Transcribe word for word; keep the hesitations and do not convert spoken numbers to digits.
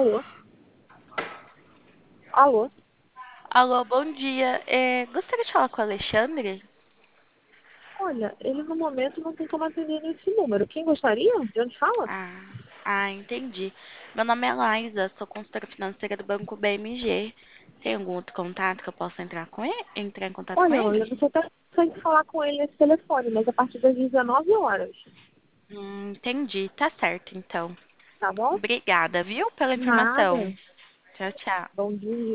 Alô? Alô? Alô, bom dia. É, gostaria de falar com o Alexandre? Olha, ele no momento não tem como atender nesse número. Quem gostaria? De onde fala? Ah, ah, entendi. Meu nome é Laisa, sou consultora financeira do Banco B M G. Tem algum outro contato que eu possa entrar com ele? Entrar em contato com Olha, ele? olha, você até consegue falar com ele nesse telefone, mas a partir das dezenove horas, Hum, entendi. Tá certo, então. tá bom? Obrigada, viu, pela informação. Nada. Tchau, tchau. Bom dia.